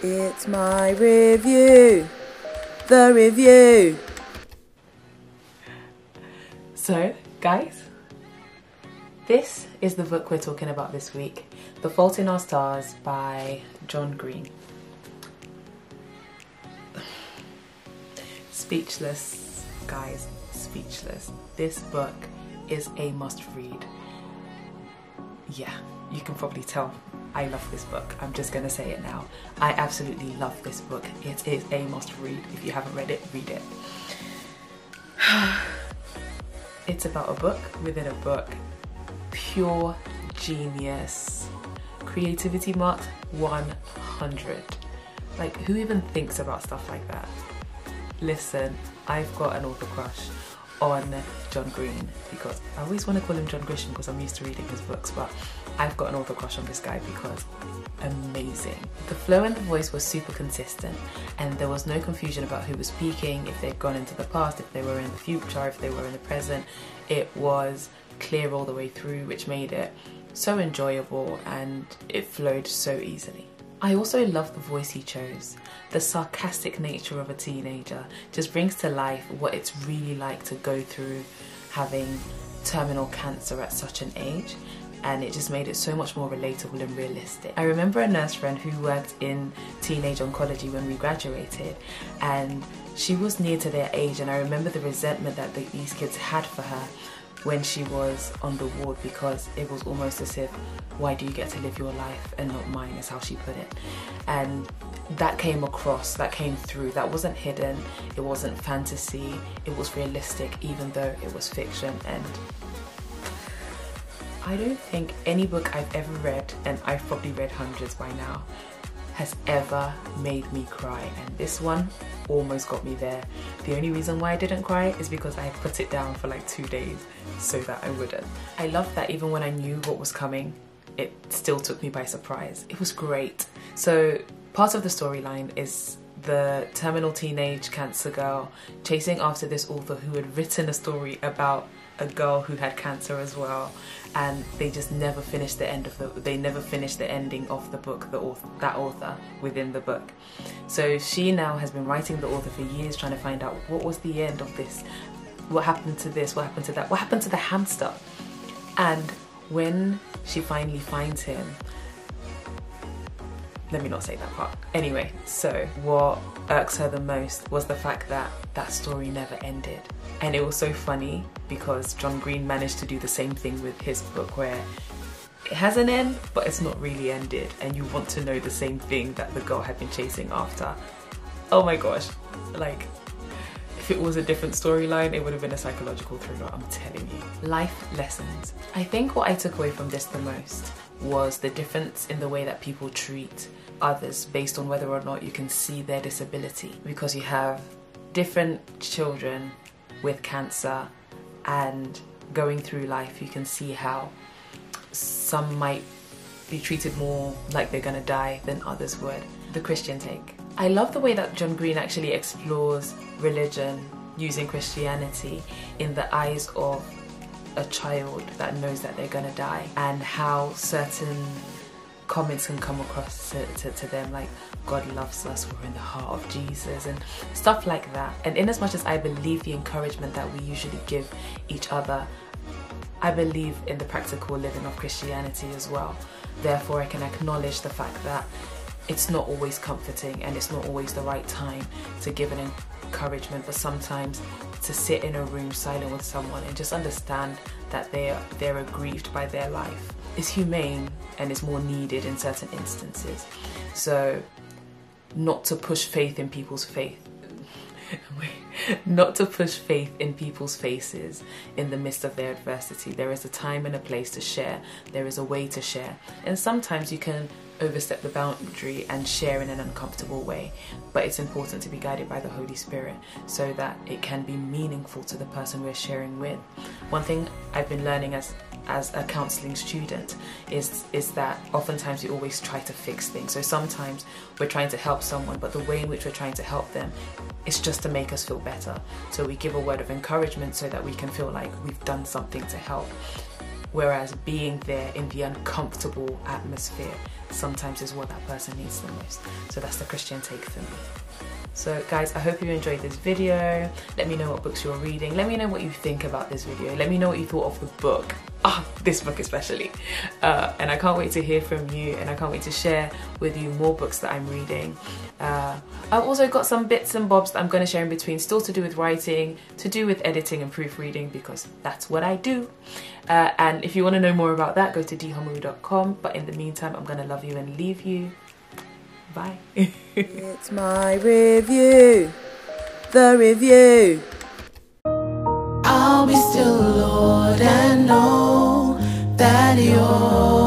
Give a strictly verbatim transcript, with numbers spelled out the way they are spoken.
It's my review. The review. So, guys, this is the book we're talking about this week. The Fault in Our Stars by John Green. Speechless, guys, speechless. This book is a must read. Yeah, you can probably tell I love this book. I'm just gonna say it now. I absolutely love this book. It is a must read. If you haven't read it, read it. It's about a book within a book. Pure genius. Creativity marked one hundred. Like, who even thinks about stuff like that? Listen, I've got an author crush on John Green because I always want to call him John Grisham because I'm used to reading his books, but I've got an author crush on this guy because amazing. The flow and the voice was super consistent and there was no confusion about who was speaking, if they'd gone into the past, if they were in the future, if they were in the present. It was clear all the way through, which made it so enjoyable and it flowed so easily. I also love the voice he chose. The sarcastic nature of a teenager just brings to life what it's really like to go through having terminal cancer at such an age, and it just made it so much more relatable and realistic. I remember a nurse friend who worked in teenage oncology when we graduated, and she was near to their age, and I remember the resentment that the, these kids had for her when she was on the ward, because it was almost as if, why do you get to live your life and not mine, is how she put it. And that came across, that came through, that wasn't hidden, it wasn't fantasy, it was realistic even though it was fiction. And I don't think any book I've ever read, and I've probably read hundreds by now, has ever made me cry, and this one almost got me there. The only reason why I didn't cry is because I had put it down for like two days so that I wouldn't. I love that even when I knew what was coming, it still took me by surprise. It was great. So part of the storyline is the terminal teenage cancer girl chasing after this author who had written a story about a girl who had cancer as well, and they just never finished the end of the they never finished the ending of the book, the author that author within the book. So she now has been writing the author for years, trying to find out what was the end of this, what happened to this, what happened to that, what happened to the hamster. And when she finally finds him, let me not say that part. Anyway, so what irks her the most was the fact that that story never ended. And it was so funny because John Green managed to do the same thing with his book, where it has an end, but it's not really ended, and you want to know the same thing that the girl had been chasing after. Oh my gosh, like, if it was a different storyline, it would have been a psychological thriller, I'm telling you. Life lessons. I think what I took away from this the most was the difference in the way that people treat others based on whether or not you can see their disability. Because you have different children with cancer, and going through life you can see how some might be treated more like they're gonna die than others would. The Christian take. I love the way that John Green actually explores religion using Christianity in the eyes of a child that knows that they're gonna die, and how certain comments can come across to, to, to them, like God loves us, we're in the heart of Jesus, and stuff like that. And in as much as I believe the encouragement that we usually give each other, I believe in the practical living of Christianity as well. Therefore I can acknowledge the fact that it's not always comforting and it's not always the right time to give an encouragement, but sometimes to sit in a room silent with someone and just understand that they're, they're aggrieved by their life is humane and is more needed in certain instances. So not to push faith in people's faith not to push faith in people's faces in the midst of their adversity. There is a time and a place to share, there is a way to share, and sometimes you can overstep the boundary and share in an uncomfortable way, but it's important to be guided by the Holy Spirit so that it can be meaningful to the person we're sharing with. One thing I've been learning as as a counselling student is is that oftentimes we always try to fix things. So sometimes we're trying to help someone, but the way in which we're trying to help them is just to make us feel better. So we give a word of encouragement so that we can feel like we've done something to help. whereas being there in the uncomfortable atmosphere sometimes is what that person needs the most. So that's the Christian take for me. So guys, I hope you enjoyed this video. Let me know what books you're reading. Let me know what you think about this video. Let me know what you thought of the book. Ah, this book especially. Uh, and I can't wait to hear from you, and I can't wait to share with you more books that I'm reading. Uh, I've also got some bits and bobs that I'm going to share in between, still to do with writing, to do with editing and proofreading, because that's what I do. Uh, and if you want to know more about that, go to d homeru dot com. But in the meantime, I'm going to love you and leave you. Bye. It's my review, the review. I'll be still, Lord, and know that you're